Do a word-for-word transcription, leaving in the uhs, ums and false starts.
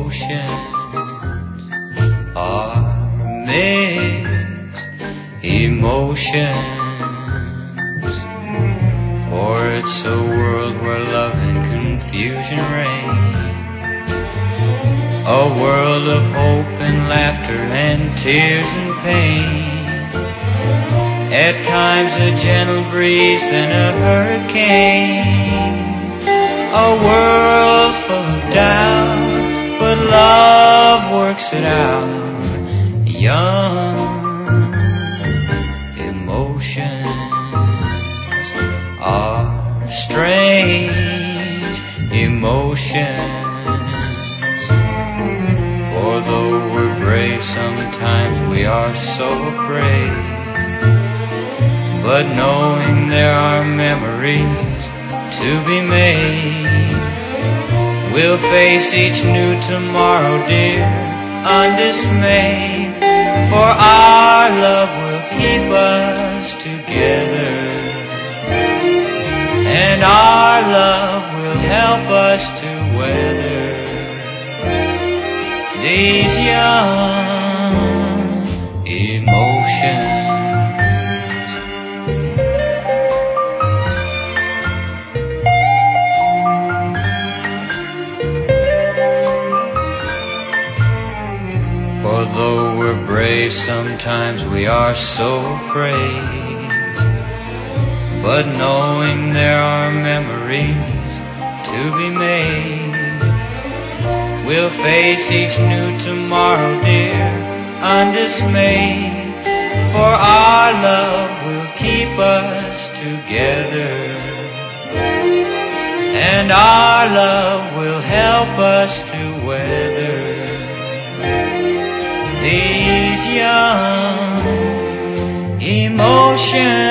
emotions are mixed emotions. For it's a world where love and confusion reign, a world of hope and laughter and tears and pain. At times a gentle breeze, then a hurricane. A world full of doubt, but love works it out. Young emotions are strange emotions. For though we're brave, sometimes we are so afraid. But knowing there are memories to be made, we'll face each new tomorrow, dear, undismayed. For our love will keep us together, and our love will help us to weather these young emotions. For though we're brave, sometimes we are so afraid. But knowing there are memories to be made, we'll face each new tomorrow, dear, undismayed. For our love will keep us together, and our love will help us to weather these young emotions.